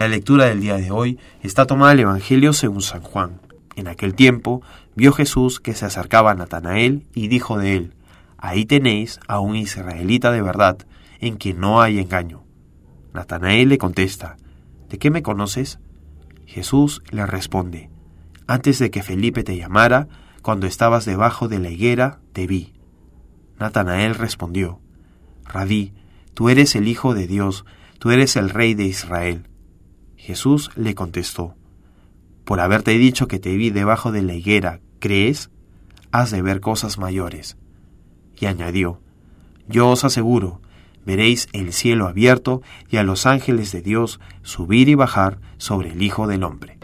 La lectura del día de hoy está tomada del Evangelio según San Juan. En aquel tiempo vio Jesús que se acercaba a Natanael y dijo de él: «Ahí tenéis a un israelita de verdad, en quien no hay engaño». Natanael le contesta: «¿De qué me conoces?». Jesús le responde: «Antes de que Felipe te llamara, cuando estabas debajo de la higuera, te vi». Natanael respondió: «Rabí, tú eres el Hijo de Dios, tú eres el Rey de Israel». Jesús le contestó: «Por haberte dicho que te vi debajo de la higuera, ¿crees? Has de ver cosas mayores». Y añadió: «Yo os aseguro, veréis el cielo abierto y a los ángeles de Dios subir y bajar sobre el Hijo del Hombre».